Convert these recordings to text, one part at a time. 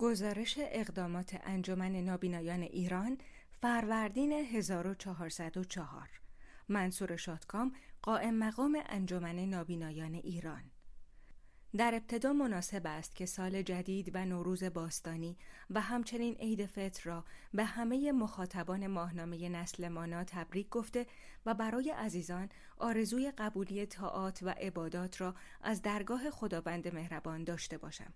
گزارش اقدامات انجمن نابینایان ایران فروردین 1404. منصور شادکام، قائم مقام انجمن نابینایان ایران. در ابتدا مناسب است که سال جدید و نوروز باستانی و همچنین عید فطر را به همه مخاطبان ماهنامه نسل مانا تبریک گفته و برای عزیزان آرزوی قبولی طاعات و عبادات را از درگاه خداوند مهربان داشته باشم.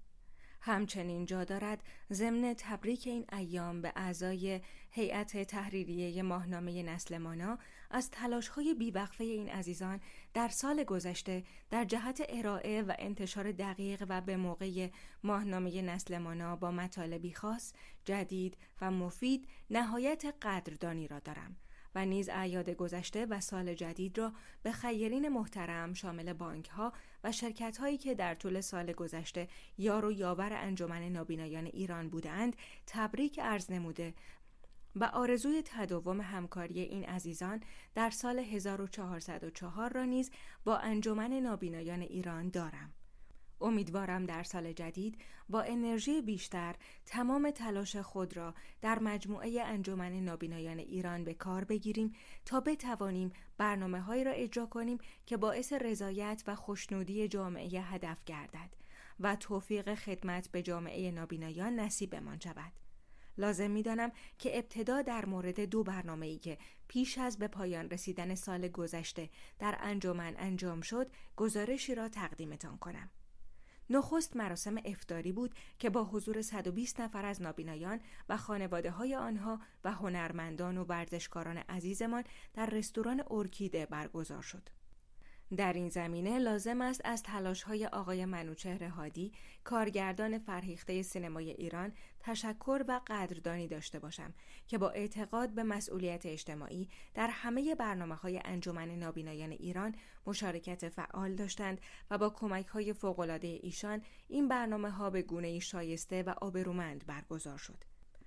همچنین جا دارد ضمن تبریک این ایام به اعضای هیئت تحریریه ماهنامه نسل مانا از تلاش‌های بیوقفه این عزیزان در سال گذشته در جهت ارائه و انتشار دقیق و به موقع ماهنامه نسل مانا با مطالبی خاص، جدید و مفید نهایت قدردانی را دارم و نیز اعیاد گذشته و سال جدید را به خیرین محترم شامل بانک‌ها و شرکت‌هایی که در طول سال گذشته یار و یاور انجمن نابینایان ایران بودند تبریک عرض نموده و آرزوی تداوم همکاری این عزیزان در سال 1404 را نیز با انجمن نابینایان ایران دارم. امیدوارم در سال جدید با انرژی بیشتر تمام تلاش خود را در مجموعه انجمن نابینایان ایران به کار بگیریم تا بتوانیم برنامه‌هایی را اجرا کنیم که باعث رضایت و خوشنودی جامعه هدف گردد و توفیق خدمت به جامعه نابینایان نصیبمان شود. لازم می‌دانم که ابتدا در مورد دو برنامه‌ای که پیش از به پایان رسیدن سال گذشته در انجمن انجام شد گزارشی را تقدیمتان کنم. نخست مراسم افطاری بود که با حضور 120 نفر از نابینایان و خانواده‌های آنها و هنرمندان و ورزشکاران عزیزمان در رستوران ارکیده برگزار شد. در این زمینه لازم است از تلاش‌های آقای منوچهر هادی، کارگردان فرهیخته سینمای ایران، تشکر و قدردانی داشته باشم که با اعتقاد به مسئولیت اجتماعی در همه برنامه‌های انجمن نابینایان ایران مشارکت فعال داشتند و با کمک‌های فوق‌العاده ایشان این برنامه‌ها به گونه‌ای شایسته و آبرومند برگزار شد.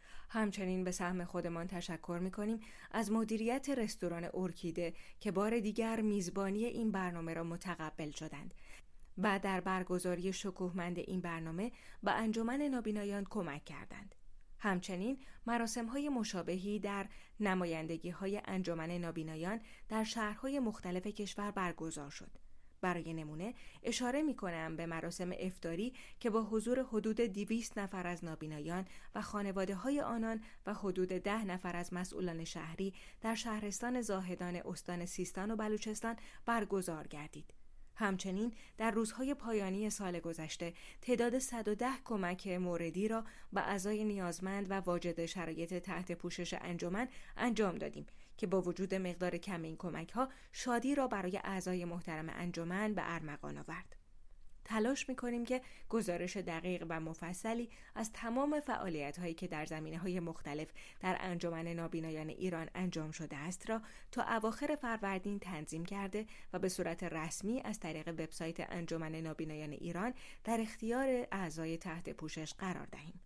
همچنین به سهم خودمان تشکر می‌کنیم از مدیریت رستوران ارکیده که بار دیگر میزبانی این برنامه را متقبل شدند و در برگزاری شکوهمند این برنامه به انجمن نابینایان کمک کردند. همچنین مراسم‌های مشابهی در نمایندگی‌های انجمن نابینایان در شهرهای مختلف کشور برگزار شد. برای نمونه اشاره می کنم به مراسم افطاری که با حضور حدود 200 نفر از نابینایان و خانواده های آنان و حدود 10 نفر از مسئولان شهری در شهرستان زاهدان استان سیستان و بلوچستان برگزار گردید. همچنین در روزهای پایانی سال گذشته تعداد 110 کمک موردی را به اعضای نیازمند و واجد شرایط تحت پوشش انجمن انجام دادیم که با وجود مقدار کم این کمک‌ها شادی را برای اعضای محترم انجمن به ارمغان آورد. تلاش می‌کنیم که گزارش دقیق و مفصلی از تمام فعالیت‌هایی که در زمینه‌های مختلف در انجمن نابینایان ایران انجام شده است را تا اواخر فروردین تنظیم کرده و به صورت رسمی از طریق وبسایت انجمن نابینایان ایران در اختیار اعضای تحت پوشش قرار دهیم.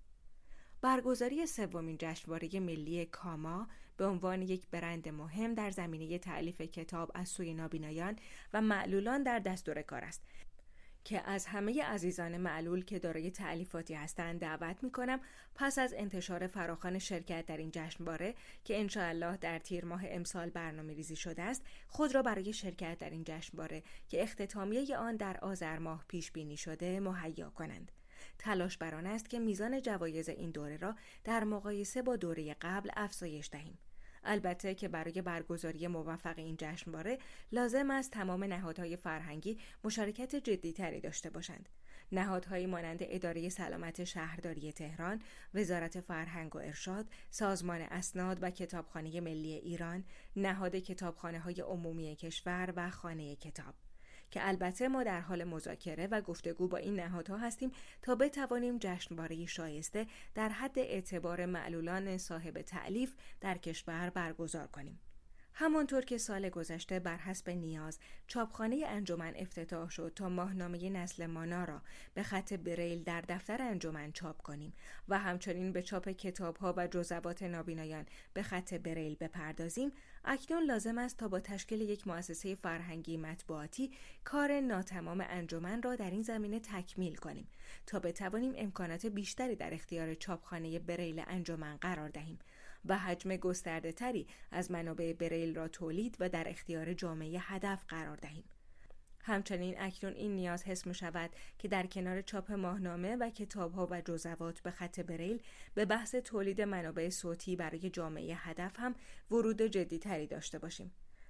برگزاری سومین جشنواره ملی کاما به عنوان یک برند مهم در زمینه تألیف کتاب از سوی نابینایان و معلولان در دستور کار است که از همه عزیزان معلول که دارای تألیفاتی هستند دعوت می‌کنم پس از انتشار فراخوان شرکت در این جشنواره که انشاءالله در تیر ماه امسال برنامه‌ریزی شده است خود را برای شرکت در این جشنواره که اختتامیه آن در آذر ماه پیش بینی شده مهیا کنند. تلاش بر آن است که میزان جوایز این دوره را در مقایسه با دوره قبل افزایش دهیم. البته که برای برگزاری موفق این جشنواره لازم است تمام نهادهای فرهنگی مشارکت جدی‌تری داشته باشند. نهادهایی مانند اداره سلامت شهرداری تهران، وزارت فرهنگ و ارشاد، سازمان اسناد و کتابخانه ملی ایران، نهاد کتابخانه‌های عمومی کشور و خانه کتاب که البته ما در حال مذاکره و گفتگو با این نهادها هستیم تا بتوانیم جشنواره‌ای شایسته در حد اعتبار معلولان صاحب تألیف در کشور برگزار کنیم. همانطور که سال گذشته بر حسب نیاز چاپخانه انجمن افتتاح شد تا ماهنامه نسل مانا را به خط بریل در دفتر انجمن چاپ کنیم و همچنین به چاپ کتاب‌ها و جزوات نابینایان به خط بریل بپردازیم، اکنون لازم است تا با تشکیل یک مؤسسه فرهنگی مطبوعاتی کار ناتمام انجمن را در این زمینه تکمیل کنیم تا بتوانیم امکانات بیشتری در اختیار چاپخانه بریل انجمن قرار دهیم و حجم گسترده تری از منابع بریل را تولید و در اختیار جامعه هدف قرار دهیم. همچنین اکنون این نیاز حس می شود که در کنار چاپ ماهنامه و کتاب‌ها و جزوات به خط بریل به بحث تولید منابع صوتی برای جامعه هدف هم ورود جدی‌تری داشته باشیم.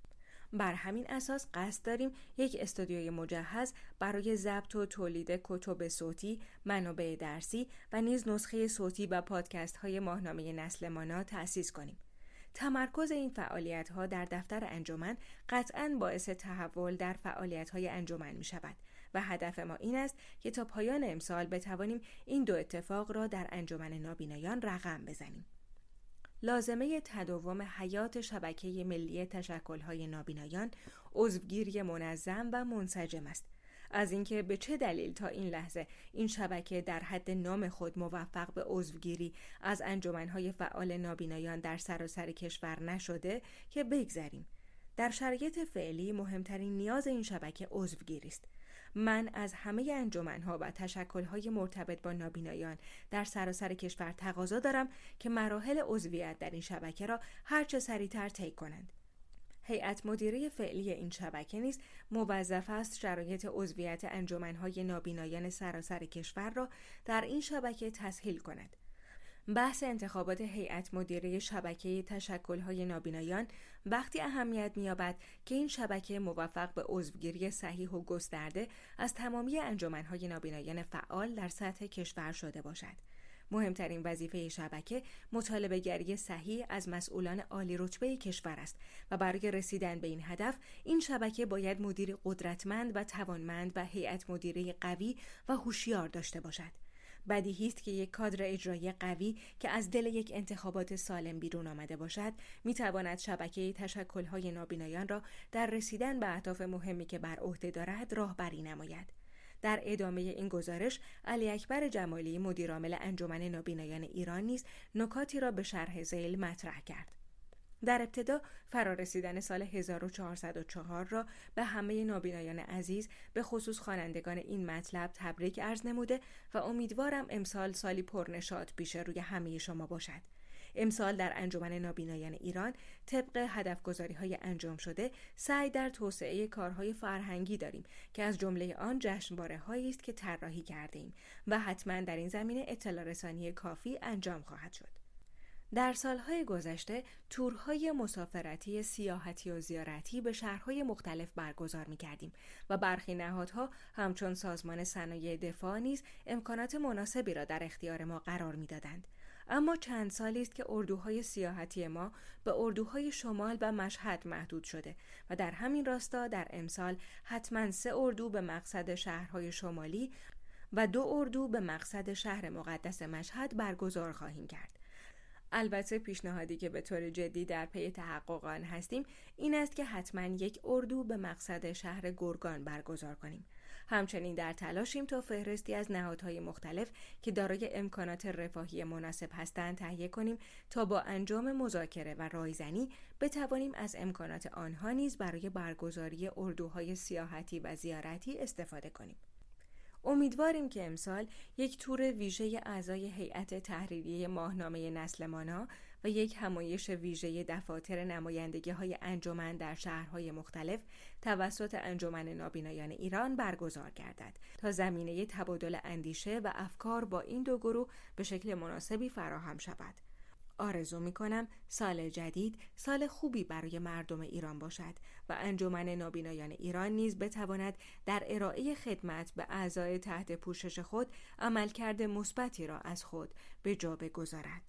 بر همین اساس قصد داریم یک استودیوی مجهز برای ضبط و تولید کتب صوتی، منابع درسی و نیز نسخه صوتی و پادکست‌های ماهنامه نسل مانا تأسیس کنیم. تمرکز این فعالیت‌ها در دفتر انجمن قطعاً باعث تحول در فعالیت‌های انجمن می‌شود و هدف ما این است که تا پایان امسال بتوانیم این دو اتفاق را در انجمن نابینایان رقم بزنیم. لازمه تداوم حیات شبکه ملی تشکل‌های نابینایان عضوگیری منظم و منسجم است. از اینکه به چه دلیل تا این لحظه این شبکه در حد نام خود موفق به عضوگیری از انجمن‌های فعال نابینایان در سراسر کشور نشده که بگذریم. در شرایط فعلی مهمترین نیاز این شبکه عضوگیری است. من از همه انجمن‌ها و تشکل‌های مرتبط با نابینایان در سراسر کشور تقاضا دارم که مراحل عضویت در این شبکه را هرچه سریعتر طی کنند. هیئت مدیره فعلی این شبکه نیز موظف است شرایط عضویت انجمن‌های نابینایان سراسر کشور را در این شبکه تسهیل کند. بحث انتخابات هیئت مدیره شبکه تشکل‌های نابینایان وقتی اهمیت می‌یابد که این شبکه موفق به عضوگیری صحیح و گسترده از تمامی انجمن‌های نابینایان فعال در سطح کشور شده باشد. مهمترین وظیفه شبکه مطالبه‌گری صحیح از مسئولان عالی رتبه کشور است و برای رسیدن به این هدف این شبکه باید مدیر قدرتمند و توانمند و هیئت مدیره قوی و هوشیار داشته باشد. بدیهی است که یک کادر اجرایی قوی که از دل یک انتخابات سالم بیرون آمده باشد میتواند شبکه تشکل‌های نابینایان را در رسیدن به اهداف مهمی که بر عهده دارد راهبری نماید. در ادامه این گزارش علی اکبر جمالی مدیرعامل انجمن نابینایان ایران نیز نکاتی را به شرح ذیل مطرح کرد. در ابتدا فرارسیدن سال 1404 را به همه نابینایان عزیز به خصوص خوانندگان این مطلب تبریک عرض نموده و امیدوارم امسال سالی پرنشاط پیش روی همه شما باشد. امسال در انجمن نابینایان ایران طبق هدفگذاری‌های انجام شده سعی در توسعه کارهای فرهنگی داریم که از جمله آن جشنواره‌هایی است که طراحی کرده‌ایم و حتما در این زمینه اطلاع رسانی کافی انجام خواهد شد. در سالهای گذشته تورهای مسافرتی، سیاحتی و زیارتی به شهرهای مختلف برگزار می‌کردیم و برخی نهادها همچون سازمان صنایع دفاع نیز امکانات مناسبی را در اختیار ما قرار می‌دادند. اما چند سالی است که اردوهای سیاحتی ما به اردوهای شمال و مشهد محدود شده و در همین راستا در امسال حتما 3 اردو به مقصد شهرهای شمالی و 2 اردو به مقصد شهر مقدس مشهد برگزار خواهیم کرد. البته پیشنهادی که به طور جدی در پی تحقق آن هستیم این است که حتما 1 اردو به مقصد شهر گرگان برگزار کنیم. همچنین در تلاشیم تا فهرستی از نهادهای مختلف که دارای امکانات رفاهی مناسب هستند تهیه کنیم تا با انجام مذاکره و رایزنی بتوانیم از امکانات آنها نیز برای برگزاری اردوهای سیاحتی و زیارتی استفاده کنیم. امیدواریم که امسال یک تور ویژه اعضای هیئت تحریریه ماهنامه نسل مانا و یک همایش ویژه دفاتر نمایندگی‌های انجمن در شهرهای مختلف توسط انجمن نابینایان ایران برگزار گردد تا زمینه تبادل اندیشه و افکار با این دو گروه به شکل مناسبی فراهم شود. آرزو می‌کنم سال جدید سال خوبی برای مردم ایران باشد و انجمن نابینایان ایران نیز بتواند در ارائه خدمت به اعضای تحت پوشش خود عملکرد مثبتی را از خود به جا بگذارد.